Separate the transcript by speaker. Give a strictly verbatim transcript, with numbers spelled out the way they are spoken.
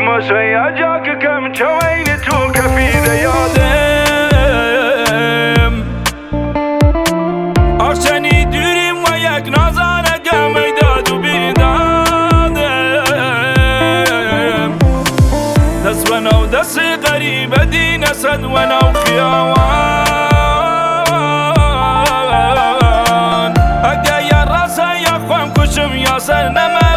Speaker 1: موسى جاك كم توينتوك في ذيادم
Speaker 2: آشنی دوریم و یک نازانه گمی داد و بیدادم دست و نو دست غریب دین صد و نو خیاوان اگه یا راسه یا خوام کشم یا سر نمه